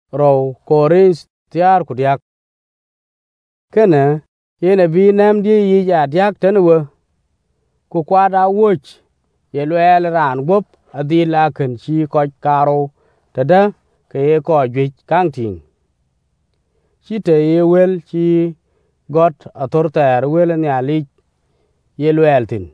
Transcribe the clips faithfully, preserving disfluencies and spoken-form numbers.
row Korins tiar ku diak. Kene yene bi nem di yi ja diak tenwe ku kwada wuch ye lwel ran gop adi la ken chi ko karo tada ke ye ko jwi kang ting. Chi te ye wel chi got atorter wel ni ali ye lwel tin.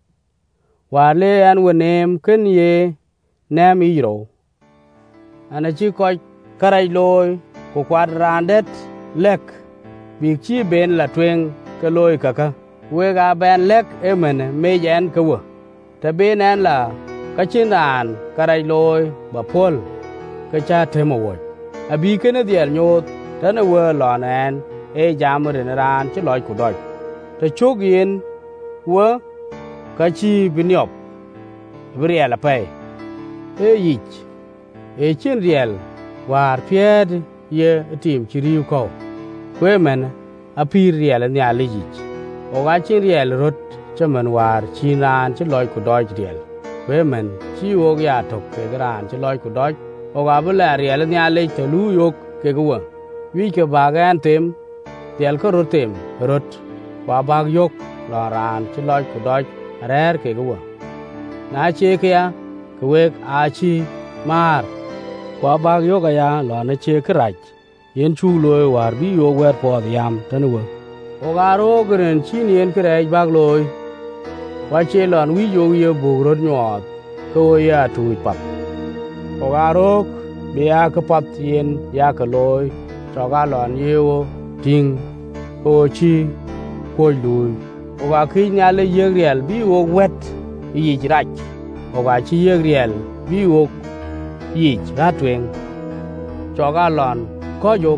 Wale an wenem ken ye nem iro. Ana chi ko karai loy ku kwad randet lek bi chi ben la tweng ke loy kaka. We ga ben lek emen me yen kawa. Ta ben an la kachin ran karai loy ba pol ka cha temo wo. Abi kene diel nyot tane we lon an e jamre ran chi loy ku doj. Ta chog yin we ka chi biniop briela pay. E yich e chin riel war pied ye tim chiriu ko. Kwe men api riel ni ali yich. O ga chin riel rot chaman war chinan chi loy ku doj riel. Kwe men chi wog ya tok ke gran chi loy ku doj. O ga bula riel ni ali te lu yok ke gwa. Wi ke bagan tem riel ko rot tem rot wa bag yok lo ran chi loy ku doj rer ke gwa. Na che ke ya kwek a chi mar kwa bag yok ya lo na che krach. Yen chu loy war bi yo wer po yam tanwe. O ga ro gren chin yen krach bag loy. Wa che lon wi yo ye bu rot nyot ko ya tu pat. O ga ro be ya ka pat yen ya ka loy cho ga lon ye ting ko chi ko lui. O ga ki nya le ye riel bi wo wet yi jirach. O ga chi ye riel bi wo yi ratweng cho ga lon ko yok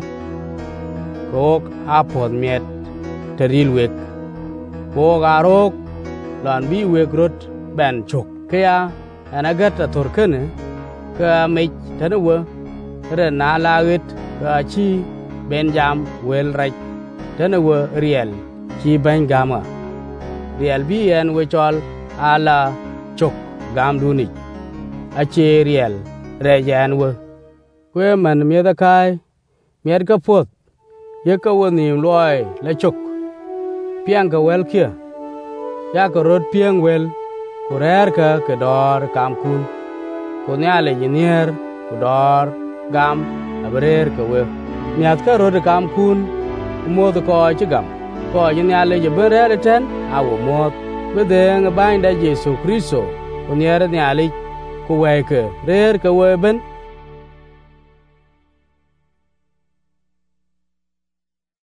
ko apod miet teril wek ko ga ro lon bi wek rot ben chok kya anagat atorkene ka me tanwe re na lagit ka chi benjam wel raj tanwe riel chi ben gama riel bi en we chol ala chok gam duni ache riel re jan we kwe man mi da kai miet ka pot ye ka woni loy la chok piang ka wel kia ya ka rot piang wel ku rer ka ke dor kam kun ku nyale yinier ku dor gam abrer ka we miat ka rot kam kun mod ko chi gam ko nyale je berer ten awo mod bedeng bainda Jesu Kristo ku nyer nyale ku we ke rer ka we ben